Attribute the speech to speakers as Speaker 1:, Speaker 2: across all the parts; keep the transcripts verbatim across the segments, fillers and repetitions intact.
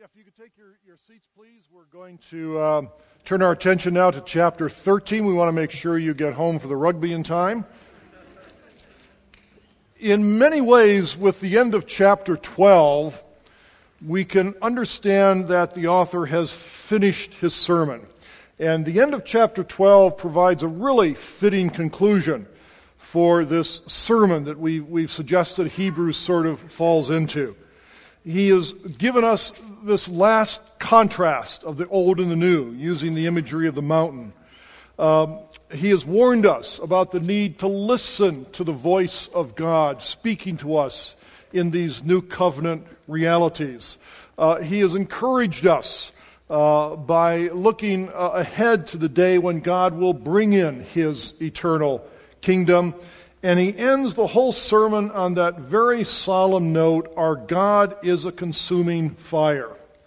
Speaker 1: Yeah, if you could take your, your seats, please. We're going to uh, turn our attention now to chapter thirteen. We want to make sure you get home for the rugby in time. In many ways, with the end of chapter twelve, we can understand that the author has finished his sermon. And the end of chapter twelve provides a really fitting conclusion for this sermon that we, we've suggested Hebrews sort of falls into. He has given us this last contrast of the old and the new, using the imagery of the mountain. Um, he has warned us about the need to listen to the voice of God speaking to us in these new covenant realities. Uh, he has encouraged us uh, by looking uh, ahead to the day when God will bring in His eternal kingdom. And he ends the whole sermon on that very solemn note, our God is a consuming fire.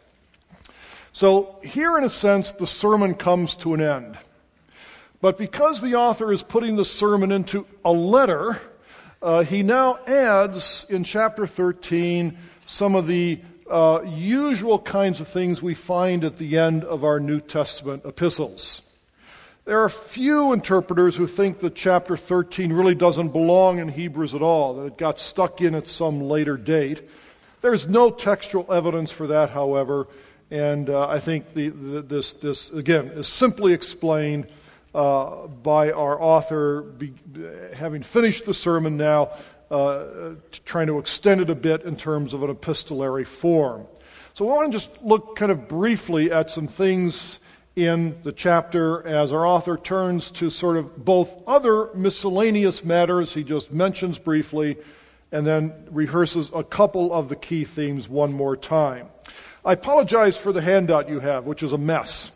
Speaker 1: So here, in a sense, the sermon comes to an end. But because the author is putting the sermon into a letter, uh, he now adds in chapter thirteen some of the uh, usual kinds of things we find at the end of our New Testament epistles. There are few interpreters who think that chapter thirteen really doesn't belong in Hebrews at all, that it got stuck in at some later date. There's no textual evidence for that, however, and uh, I think the, the, this, this, again, is simply explained uh, by our author be, having finished the sermon now, uh, trying to extend it a bit in terms of an epistolary form. So I want to just look kind of briefly at some things in the chapter as our author turns to sort of both other miscellaneous matters he just mentions briefly and then rehearses a couple of the key themes one more time. I apologize for the handout you have, which is a mess.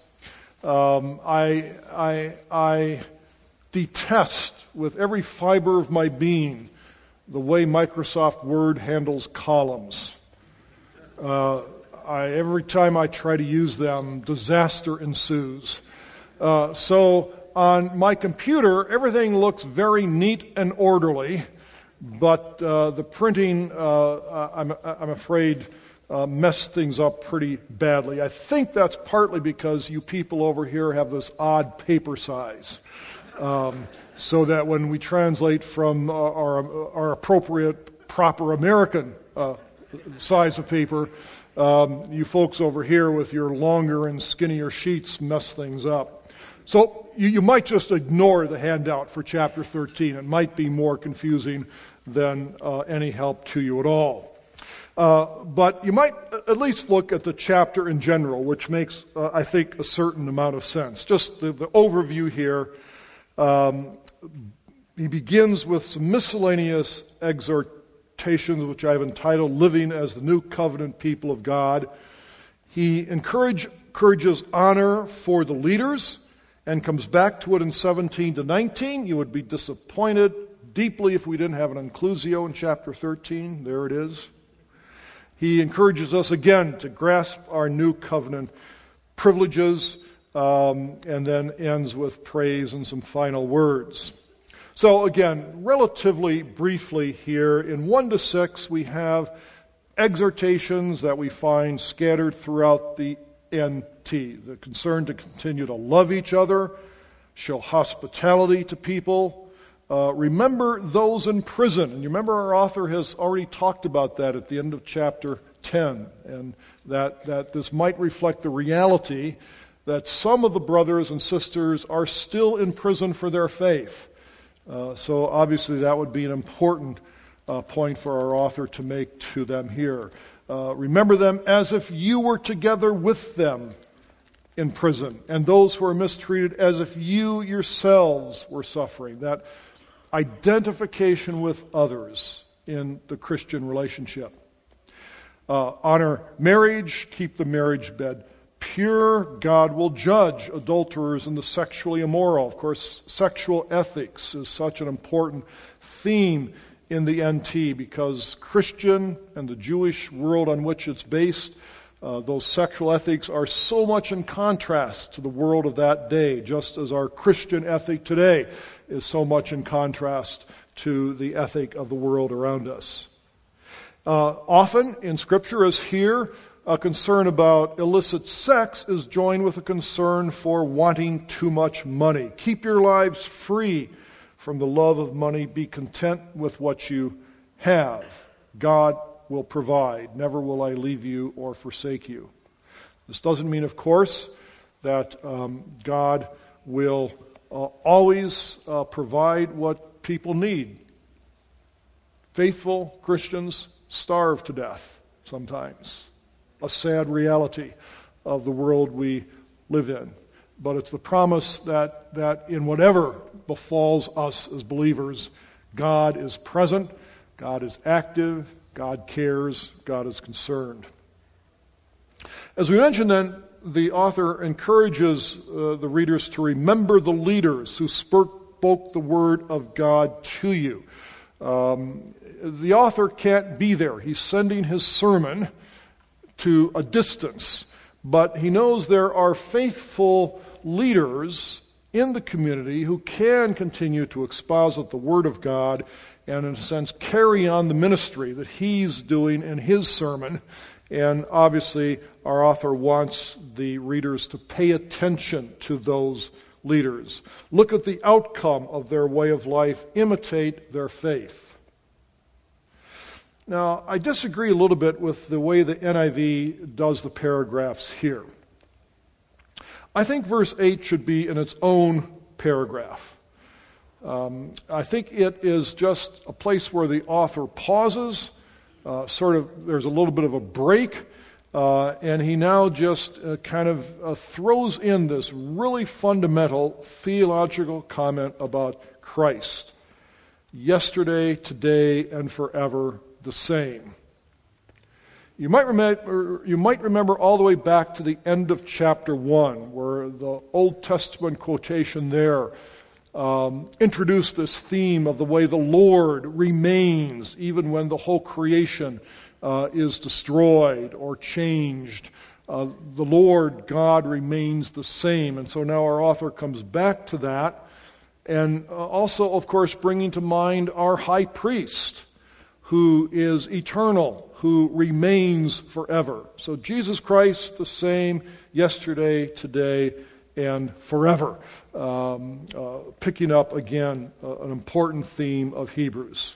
Speaker 1: Um, I, I, I detest with every fiber of my being the way Microsoft Word handles columns. Uh, I, every time I try to use them, disaster ensues. Uh, so on my computer, everything looks very neat and orderly, but uh, the printing, uh, I'm, I'm afraid, uh, messed things up pretty badly. I think that's partly because you people over here have this odd paper size, um, so that when we translate from uh, our, our appropriate, proper American uh, size of paper, Um, you folks over here with your longer and skinnier sheets mess things up. So you, you might just ignore the handout for chapter thirteen. It might be more confusing than uh, any help to you at all. Uh, but you might at least look at the chapter in general, which makes, uh, I think, a certain amount of sense. Just the, the overview here. Um, he begins with some miscellaneous exhortations, which I've entitled Living as the New Covenant People of God. He encourage, encourages honor for the leaders and comes back to it in seventeen to nineteen. You would be disappointed deeply if we didn't have an inclusio in chapter thirteen. There it is. He encourages us again to grasp our new covenant privileges, um, and then ends with praise and some final words. So again, relatively briefly here, in one to six, we have exhortations that we find scattered throughout the N T. The concern to continue to love each other, show hospitality to people, uh, remember those in prison. And you remember our author has already talked about that at the end of chapter ten, and that, that this might reflect the reality that some of the brothers and sisters are still in prison for their faith. Uh, so obviously that would be an important uh, point for our author to make to them here. Uh, remember them as if you were together with them in prison, and those who are mistreated as if you yourselves were suffering. That identification with others in the Christian relationship. Uh, honor marriage, keep the marriage bed pure. God will judge adulterers and the sexually immoral. Of course, sexual ethics is such an important theme in the N T because Christian and the Jewish world on which it's based, uh, those sexual ethics are so much in contrast to the world of that day, just as our Christian ethic today is so much in contrast to the ethic of the world around us. Uh, often in Scripture, as here, a concern about illicit sex is joined with a concern for wanting too much money. Keep your lives free from the love of money. Be content with what you have. God will provide. Never will I leave you or forsake you. This doesn't mean, of course, that um, God will uh, always uh, provide what people need. Faithful Christians starve to death sometimes. A sad reality of the world we live in. But it's the promise that, that in whatever befalls us as believers, God is present, God is active, God cares, God is concerned. As we mentioned then, the author encourages uh, the readers to remember the leaders who spoke the word of God to you. Um, the author can't be there. He's sending his sermon to a distance, but he knows there are faithful leaders in the community who can continue to exposit the Word of God and, in a sense, carry on the ministry that he's doing in his sermon. And obviously, our author wants the readers to pay attention to those leaders. Look at the outcome of their way of life. Imitate their faith. Now, I disagree a little bit with the way the N I V does the paragraphs here. I think verse eight should be in its own paragraph. Um, I think it is just a place where the author pauses, uh, sort of, there's a little bit of a break, uh, and he now just uh, kind of uh, throws in this really fundamental theological comment about Christ. Yesterday, today, and forever the same. You might remember, you might remember all the way back to the end of chapter one, where the Old Testament quotation there um, introduced this theme of the way the Lord remains even when the whole creation uh, is destroyed or changed. Uh, the Lord God remains the same. And so now our author comes back to that, and uh, also, of course, bringing to mind our high priest, who is eternal, who remains forever. So Jesus Christ, the same yesterday, today, and forever. Um, uh, picking up again uh, an important theme of Hebrews.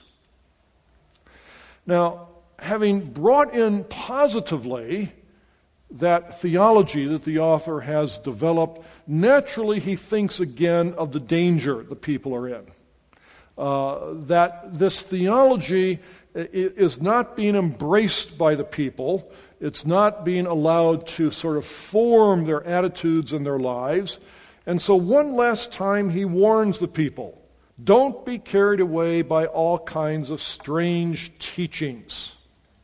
Speaker 1: Now, having brought in positively that theology that the author has developed, naturally he thinks again of the danger the people are in. Uh, that this theology is not being embraced by the people. It's not being allowed to sort of form their attitudes and their lives. And so one last time he warns the people, don't be carried away by all kinds of strange teachings.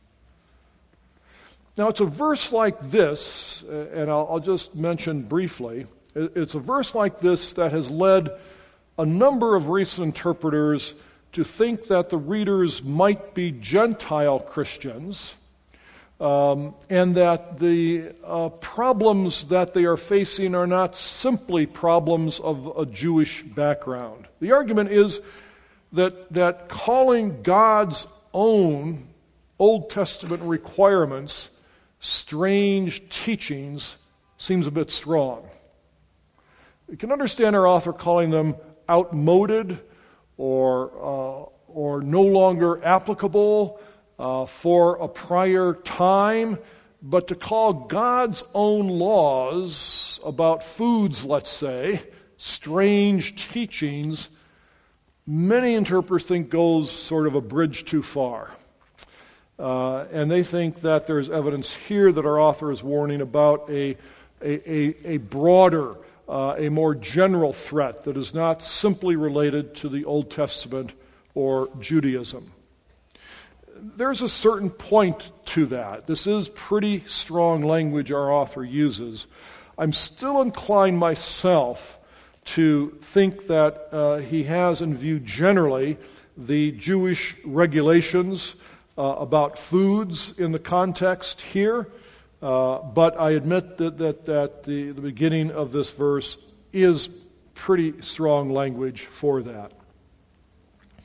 Speaker 1: Now it's a verse like this, and I'll, I'll just mention briefly, it's a verse like this that has led a number of recent interpreters to think that the readers might be Gentile Christians, um, and that the uh, problems that they are facing are not simply problems of a Jewish background. The argument is that, that calling God's own Old Testament requirements strange teachings seems a bit strong. You can understand our author calling them outmoded, or uh, or no longer applicable uh, for a prior time, but to call God's own laws about foods, let's say, strange teachings, many interpreters think goes sort of a bridge too far. Uh, and they think that there's evidence here that our author is warning about a, a, a, a broader Uh, a more general threat that is not simply related to the Old Testament or Judaism. There's a certain point to that. This is pretty strong language our author uses. I'm still inclined myself to think that uh, he has in view generally the Jewish regulations uh, about foods in the context here. Uh, but I admit that, that, that the, the beginning of this verse is pretty strong language for that.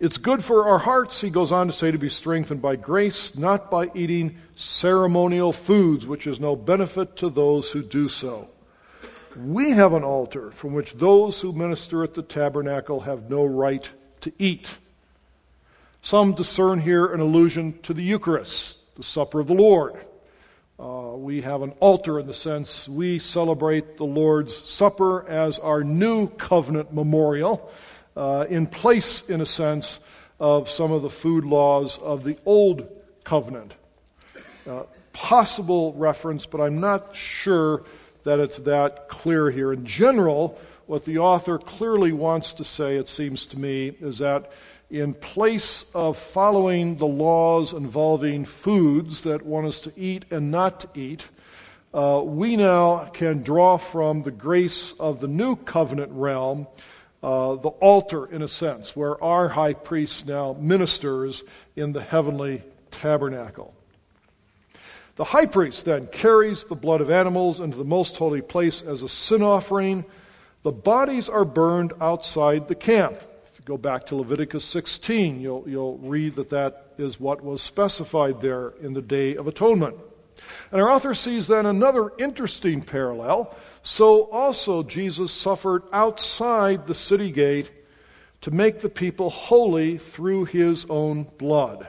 Speaker 1: It's good for our hearts, he goes on to say, to be strengthened by grace, not by eating ceremonial foods, which is no benefit to those who do so. We have an altar from which those who minister at the tabernacle have no right to eat. Some discern here an allusion to the Eucharist, the supper of the Lord. Uh, we have an altar in the sense we celebrate the Lord's Supper as our new covenant memorial, uh, in place, in a sense, of some of the food laws of the old covenant. Uh, possible reference, but I'm not sure that it's that clear here. In general, what the author clearly wants to say, it seems to me, is that in place of following the laws involving foods that one is to eat and not to eat, uh, we now can draw from the grace of the new covenant realm, uh, the altar, in a sense, where our high priest now ministers in the heavenly tabernacle. The high priest then carries the blood of animals into the most holy place as a sin offering. The bodies are burned outside the camp. If you go back to Leviticus sixteen, you'll, you'll read that that is what was specified there in the Day of Atonement. And our author sees then another interesting parallel. So also Jesus suffered outside the city gate to make the people holy through his own blood.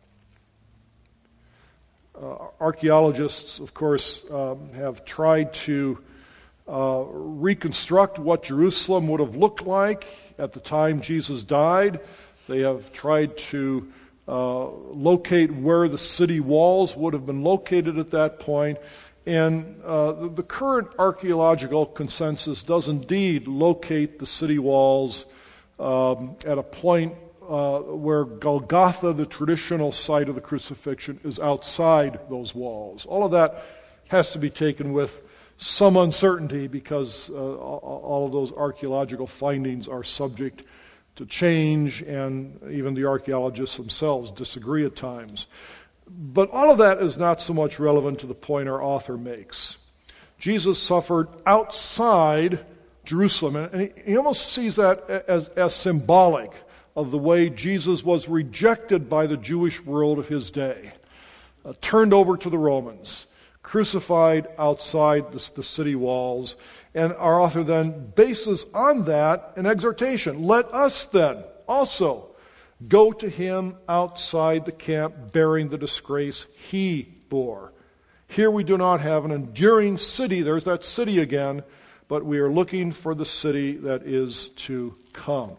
Speaker 1: Uh, archaeologists, of course, um, have tried to uh, reconstruct what Jerusalem would have looked like at the time Jesus died. They have tried to uh, locate where the city walls would have been located at that point. And uh, the, the current archaeological consensus does indeed locate the city walls um, at a point Uh, where Golgotha, the traditional site of the crucifixion, is outside those walls. All of that has to be taken with some uncertainty because uh, all of those archaeological findings are subject to change, and even the archaeologists themselves disagree at times. But all of that is not so much relevant to the point our author makes. Jesus suffered outside Jerusalem, and he, he almost sees that as, as symbolic of the way Jesus was rejected by the Jewish world of his day, uh, turned over to the Romans, crucified outside the, the city walls. And our author then bases on that an exhortation. Let us then also go to him outside the camp, bearing the disgrace he bore. Here we do not have an enduring city. There's that city again, but we are looking for the city that is to come.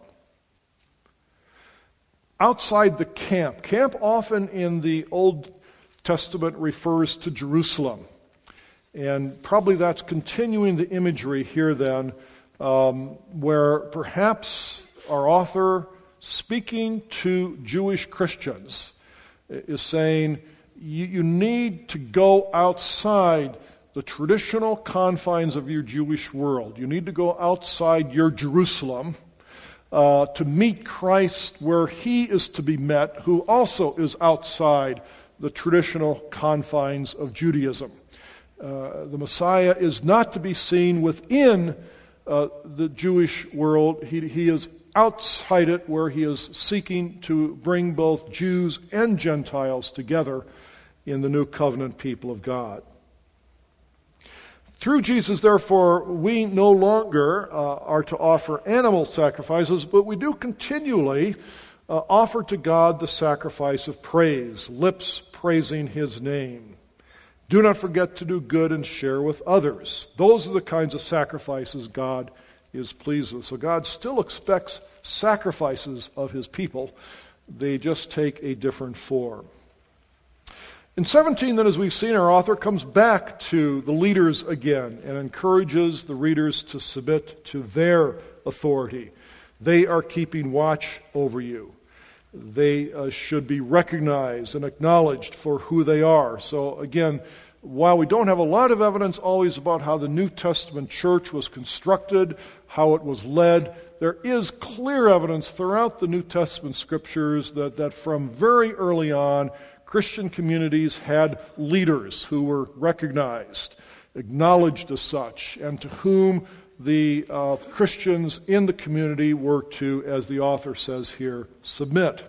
Speaker 1: Outside the camp. Camp often in the Old Testament refers to Jerusalem. And probably that's continuing the imagery here then, um, where perhaps our author, speaking to Jewish Christians, is saying you, you need to go outside the traditional confines of your Jewish world. You need to go outside your Jerusalem Uh, to meet Christ where he is to be met, who also is outside the traditional confines of Judaism. Uh, the Messiah is not to be seen within uh, the Jewish world. He, he is outside it, where he is seeking to bring both Jews and Gentiles together in the new covenant people of God. Through Jesus, therefore, we no longer uh, are to offer animal sacrifices, but we do continually uh, offer to God the sacrifice of praise, lips praising his name. Do not forget to do good and share with others. Those are the kinds of sacrifices God is pleased with. So God still expects sacrifices of his people. They just take a different form. In seventeen, then, as we've seen, our author comes back to the leaders again and encourages the readers to submit to their authority. They are keeping watch over you. They uh, should be recognized and acknowledged for who they are. So again, while we don't have a lot of evidence always about how the New Testament church was constructed, how it was led, there is clear evidence throughout the New Testament scriptures that, that from very early on, Christian communities had leaders who were recognized, acknowledged as such, and to whom the uh, Christians in the community were to, as the author says here, submit.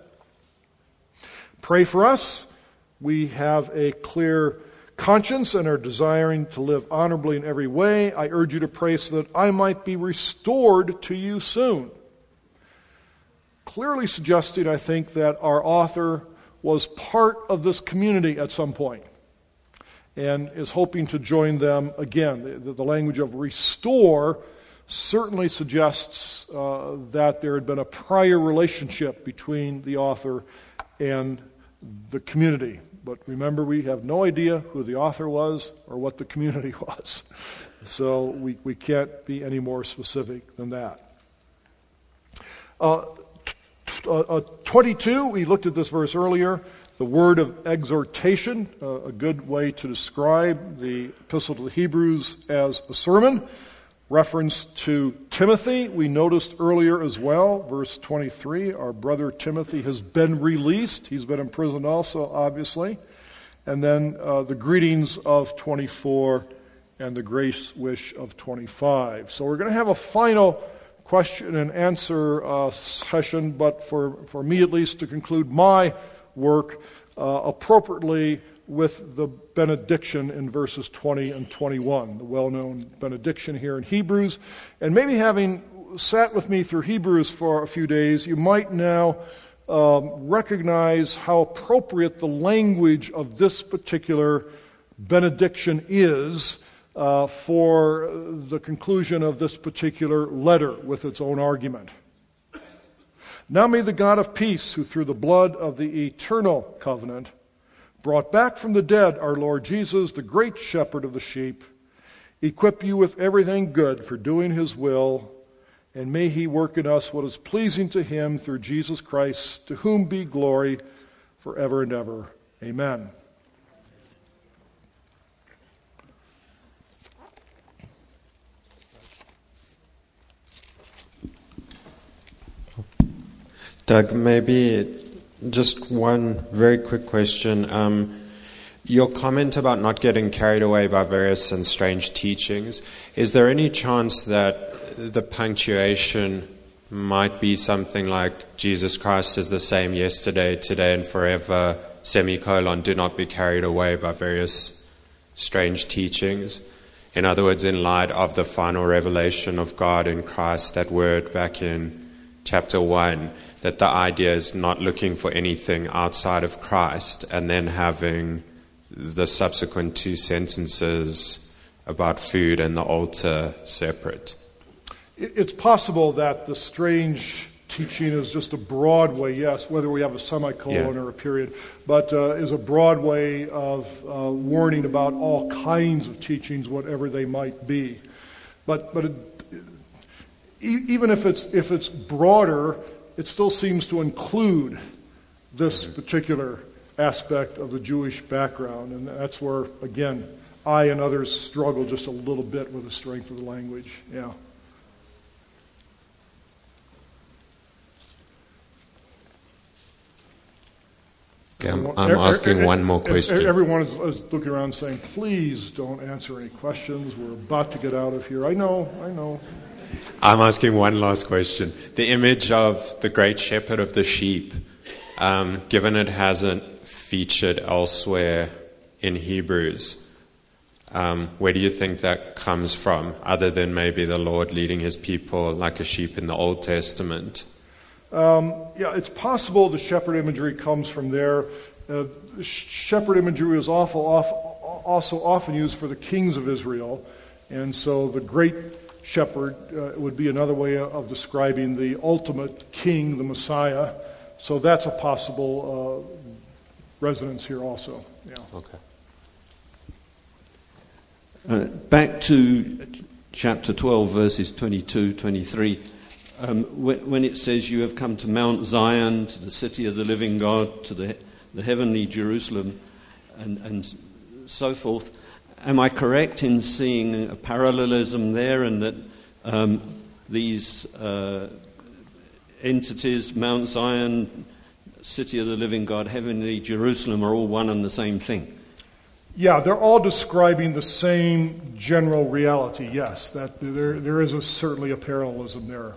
Speaker 1: Pray for us. We have a clear conscience and are desiring to live honorably in every way. I urge you to pray so that I might be restored to you soon. Clearly suggesting, I think, that our author was part of this community at some point and is hoping to join them again. The, the language of restore certainly suggests uh, that there had been a prior relationship between the author and the community. But remember, we have no idea who the author was or what the community was. So we, we can't be any more specific than that. Uh, t- t- uh, twenty-two, we looked at this verse earlier. The word of exhortation, uh, a good way to describe the Epistle to the Hebrews as a sermon. Reference to Timothy, we noticed earlier as well, verse twenty-three, our brother Timothy has been released. He's been imprisoned also, obviously. And then uh, the greetings of twenty-four and the grace wish of twenty-five. So we're going to have a final question and answer uh, session, but for, for me at least to conclude my work uh, appropriately with the benediction in verses twenty and twenty-one, the well-known benediction here in Hebrews. And maybe having sat with me through Hebrews for a few days, you might now um, recognize how appropriate the language of this particular benediction is uh, for the conclusion of this particular letter with its own argument. Now may the God of peace, who through the blood of the eternal covenant brought back from the dead our Lord Jesus, the great shepherd of the sheep, equip you with everything good for doing his will, and may he work in us what is pleasing to him through Jesus Christ, to whom be glory forever and ever. Amen.
Speaker 2: Doug, maybe just one very quick question. Um, your comment about not getting carried away by various and strange teachings, is there any chance that the punctuation might be something like Jesus Christ is the same yesterday, today, and forever, semicolon, do not be carried away by various strange teachings? In other words, in light of the final revelation of God in Christ, that word back in chapter one, that the idea is not looking for anything outside of Christ, and then having the subsequent two sentences about food and the altar separate.
Speaker 1: It's possible that the strange teaching is just a broad way, yes, whether we have a semicolon yeah. or a period, but uh, is a broad way of uh, warning about all kinds of teachings, whatever they might be. But but it, even if it's if it's broader, it still seems to include this particular aspect of the Jewish background. And that's where, again, I and others struggle just a little bit with the strength of the language. Yeah.
Speaker 2: Okay, I'm, I'm asking one more question.
Speaker 1: Everyone is, is looking around saying, please don't answer any questions. We're about to get out of here. I know, I know.
Speaker 2: I'm asking one last question. The image of the great shepherd of the sheep, um, given it hasn't featured elsewhere in Hebrews, um, where do you think that comes from, other than maybe the Lord leading his people like a sheep in the Old Testament?
Speaker 1: Um, yeah, it's possible the shepherd imagery comes from there. Uh, shepherd imagery is awful, awful, also often used for the kings of Israel, and so the great shepherd uh, would be another way of describing the ultimate king, the Messiah. So that's a possible uh, resonance here also. Yeah.
Speaker 2: Okay.
Speaker 3: Uh, back to chapter twelve, verses twenty-two, twenty-three. Um, when, when it says, you have come to Mount Zion, to the city of the living God, to the, the heavenly Jerusalem, and, and so forth. Am I correct in seeing a parallelism there, and that um, these uh, entities, Mount Zion, city of the living God, heavenly Jerusalem, are all one and the same thing?
Speaker 1: Yeah, they're all describing the same general reality, yes. That there, there is a, certainly a parallelism there.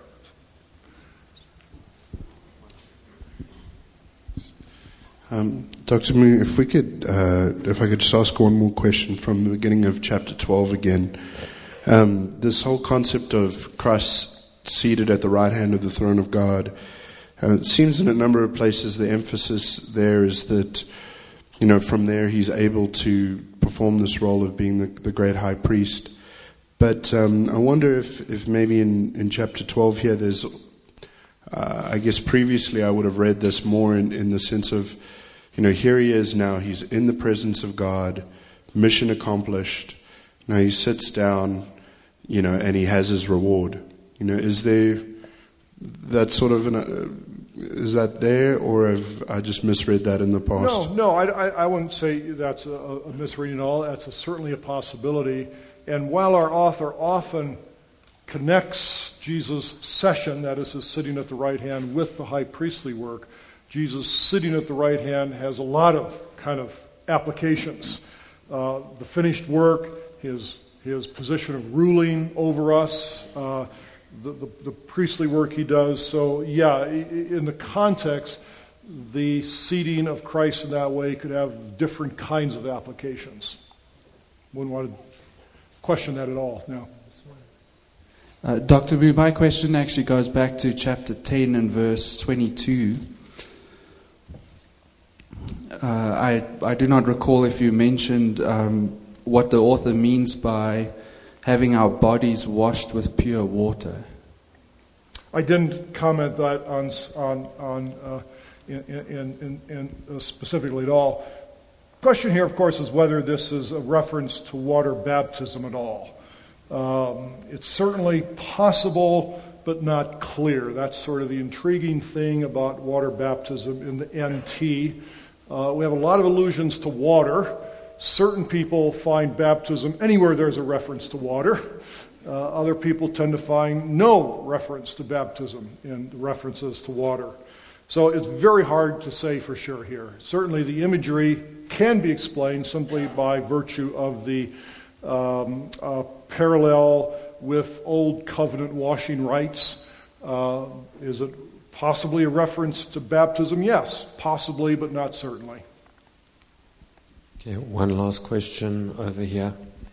Speaker 4: Um, Doctor Moo, if we could, uh, if I could just ask one more question from the beginning of chapter twelve again. Um, this whole concept of Christ seated at the right hand of the throne of God, uh, it seems in a number of places the emphasis there is that, you know, from there he's able to perform this role of being the, the great high priest. But um, I wonder if, if maybe in, in chapter twelve here there's, uh, I guess previously I would have read this more in, in the sense of, you know, here he is now, he's in the presence of God, mission accomplished. Now he sits down, you know, and he has his reward. You know, is there that sort of, an, uh, is that there, or have I just misread that in the past?
Speaker 1: No, no, I, I, I wouldn't say that's a, a misreading at all. That's a, certainly a possibility. And while our author often connects Jesus' session, that is his sitting at the right hand, with the high priestly work, Jesus sitting at the right hand has a lot of kind of applications. Uh, the finished work, his his position of ruling over us, uh, the, the, the priestly work he does. So yeah, in the context, the seating of Christ in that way could have different kinds of applications. Wouldn't want to question that at all, no.
Speaker 5: Uh, Doctor Moo, my question actually goes back to chapter ten and verse twenty-two. Uh, I, I do not recall if you mentioned um, what the author means by having our bodies washed with pure water.
Speaker 1: I didn't comment that on on on uh, in, in, in, in uh, specifically at all. Question here, of course, is whether this is a reference to water baptism at all. Um, it's certainly possible, but not clear. That's sort of the intriguing thing about water baptism in the N T. Uh, we have a lot of allusions to water. Certain people find baptism anywhere there's a reference to water. Uh, other people tend to find no reference to baptism in references to water. So it's very hard to say for sure here. Certainly the imagery can be explained simply by virtue of the um, uh, parallel with Old Covenant washing rites. Uh, is it possibly a reference to baptism? Yes, possibly, but not certainly.
Speaker 2: Okay, one last question over here.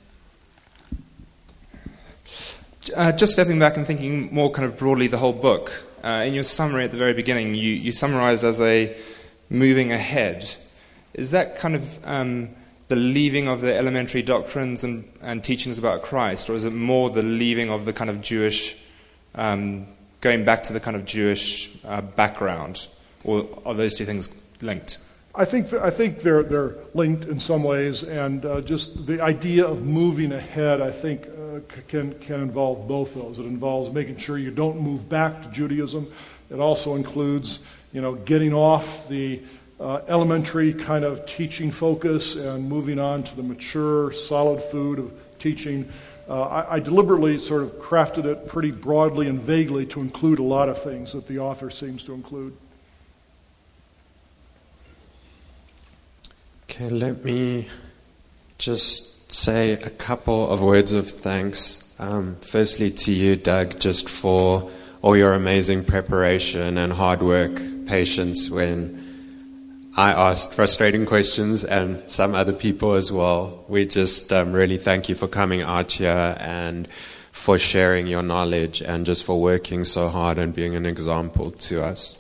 Speaker 6: Uh, just stepping back and thinking more kind of broadly the whole book. Uh, in your summary at the very beginning, you, you summarized as a moving ahead. Is that kind of um, the leaving of the elementary doctrines and, and teachings about Christ, or is it more the leaving of the kind of Jewish, um, going back to the kind of Jewish uh, background, or are those two things linked?
Speaker 1: I think th- I think they're they're linked in some ways, and uh, just the idea of moving ahead, I think, uh, c- can can involve both those. It involves making sure you don't move back to Judaism. It also includes, you know, getting off the uh, elementary kind of teaching focus and moving on to the mature, solid food of teaching. Uh, I, I deliberately sort of crafted it pretty broadly and vaguely to include a lot of things that the author seems to include.
Speaker 2: Okay, let me just say a couple of words of thanks. Um, firstly to you, Doug, just for all your amazing preparation and hard work, patience when I asked frustrating questions, and some other people as well. We just um, really thank you for coming out here and for sharing your knowledge and just for working so hard and being an example to us.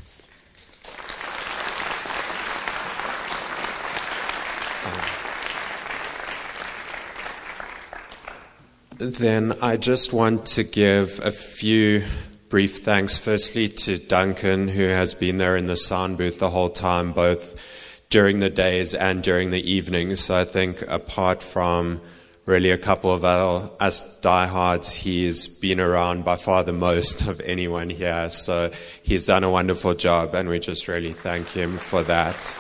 Speaker 2: Then I just want to give a few brief thanks, firstly to Duncan, who has been there in the sound booth the whole time, both during the days and during the evenings. So I think apart from really a couple of our, us diehards, he's been around by far the most of anyone here. So he's done a wonderful job, and we just really thank him for that.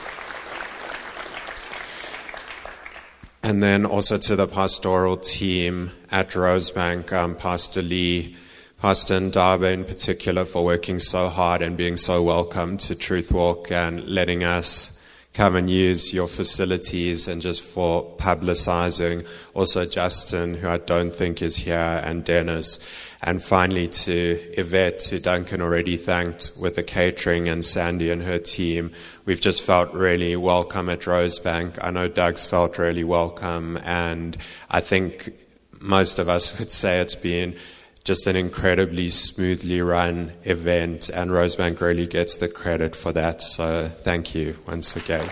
Speaker 2: And then also to the pastoral team at Rosebank, um, Pastor Lee, Pastor Ndaba in particular, for working so hard and being so welcome to Truth Walk and letting us come and use your facilities and just for publicizing. Also Justin, who I don't think is here, and Dennis. And finally to Yvette, who Duncan already thanked with the catering, and Sandy and her team. We've just felt really welcome at Rosebank. I know Doug's felt really welcome, and I think most of us would say it's been just an incredibly smoothly run event, and Rosebank really gets the credit for that. So thank you once again.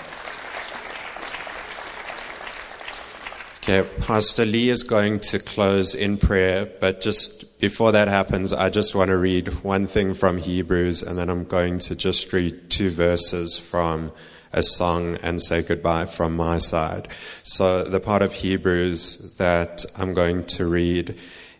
Speaker 2: Okay, Pastor Lee is going to close in prayer, but just before that happens, I just want to read one thing from Hebrews, and then I'm going to just read two verses from a song and say goodbye from my side. So the part of Hebrews that I'm going to read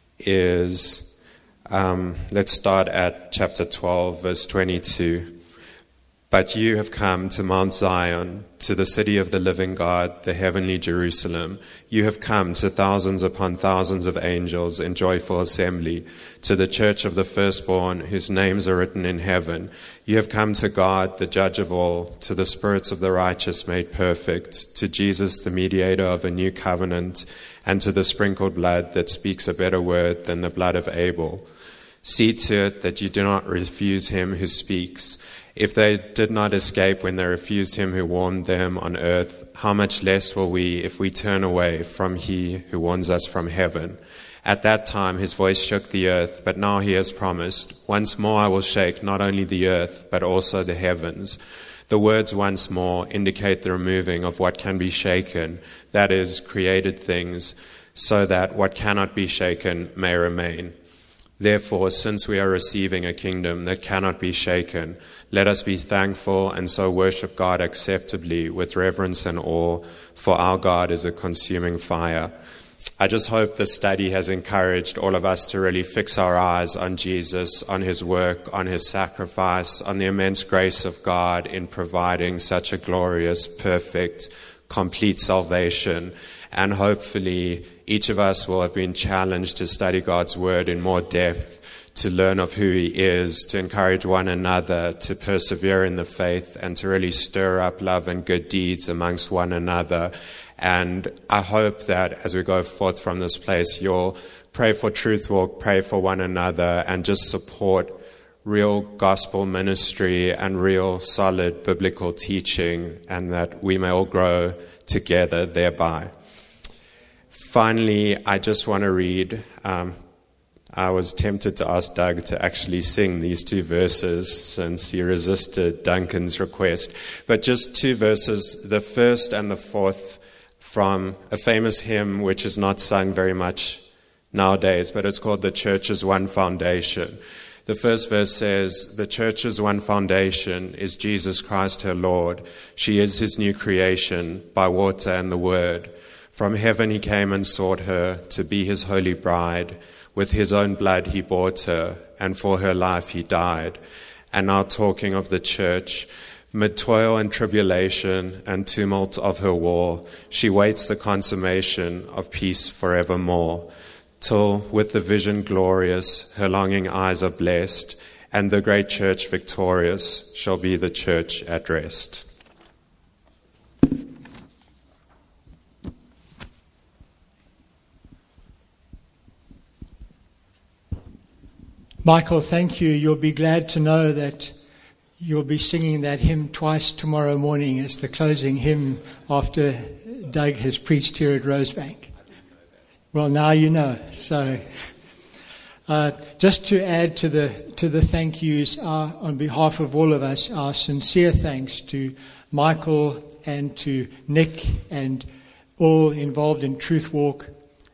Speaker 2: is, um, let's start at chapter twelve, verse twenty-two. But you have come to Mount Zion, to the city of the living God, the heavenly Jerusalem. You have come to thousands upon thousands of angels in joyful assembly, to the church of the firstborn, whose names are written in heaven. You have come to God, the judge of all, to the spirits of the righteous made perfect, to Jesus, the mediator of a new covenant, and to the sprinkled blood that speaks a better word than the blood of Abel. See to it that you do not refuse him who speaks. If they did not escape when they refused him who warned them on earth, how much less will we if we turn away from he who warns us from heaven? At that time his voice shook the earth, but now he has promised, once more I will shake not only the earth, but also the heavens. The words once more indicate the removing of what can be shaken, that is, created things, so that what cannot be shaken may remain. Therefore, since we are receiving a kingdom that cannot be shaken, let us be thankful and so worship God acceptably with reverence and awe, for our God is a consuming fire. I just hope this study has encouraged all of us to really fix our eyes on Jesus, on his work, on his sacrifice, on the immense grace of God in providing such a glorious, perfect, complete salvation. And hopefully each of us will have been challenged to study God's word in more depth, to learn of who he is, to encourage one another, to persevere in the faith, and to really stir up love and good deeds amongst one another. And I hope that as we go forth from this place, you'll pray for Truth Walk, pray for one another, and just support real gospel ministry and real solid biblical teaching, and that we may all grow together thereby. Finally, I just want to read, um, I was tempted to ask Doug to actually sing these two verses since he resisted Duncan's request, but just two verses, the first and the fourth, from a famous hymn which is not sung very much nowadays, but it's called The Church's One Foundation. The first verse says, the church's one foundation is Jesus Christ her Lord. She is his new creation by water and the word. From heaven he came and sought her to be his holy bride. With his own blood he bought her, and for her life he died. And now talking of the church, mid toil and tribulation and tumult of her war, she waits the consummation of peace forevermore. Till with the vision glorious her longing eyes are blessed, and the great church victorious shall be the church at rest.
Speaker 7: Michael, thank you. You'll be glad to know that you'll be singing that hymn twice tomorrow morning as the closing hymn after Doug has preached here at Rosebank. Well, now you know. So, uh, just to add to the to the thank yous, uh, on behalf of all of us, our sincere thanks to Michael and to Nick and all involved in Truth Walk.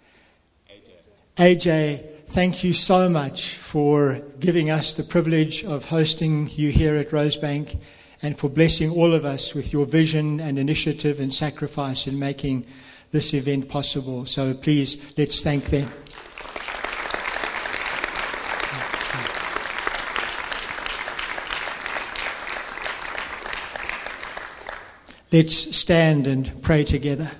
Speaker 7: A J, thank you so much for giving us the privilege of hosting you here at Rosebank, and for blessing all of us with your vision and initiative and sacrifice in making this event possible. So please, let's thank them. Let's stand and pray together.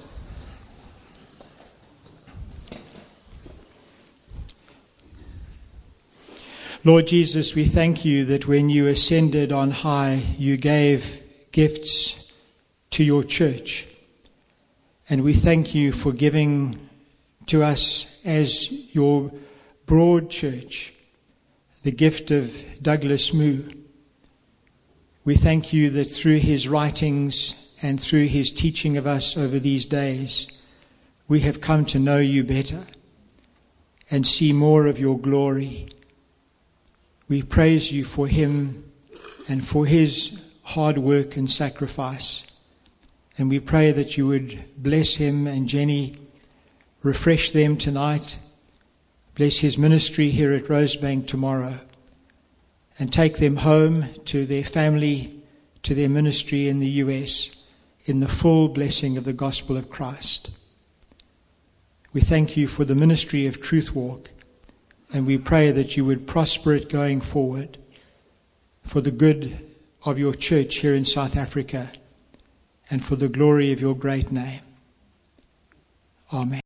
Speaker 7: Lord Jesus, we thank you that when you ascended on high, you gave gifts to your church. And we thank you for giving to us as your broad church the gift of Douglas Moo. We thank you that through his writings and through his teaching of us over these days, we have come to know you better and see more of your glory. We praise you for him and for his hard work and sacrifice. And we pray that you would bless him and Jenny, refresh them tonight, bless his ministry here at Rosebank tomorrow, and take them home to their family, to their ministry in the U S, in the full blessing of the gospel of Christ. We thank you for the ministry of Truth Walk, and we pray that you would prosper it going forward for the good of your church here in South Africa and for the glory of your great name. Amen.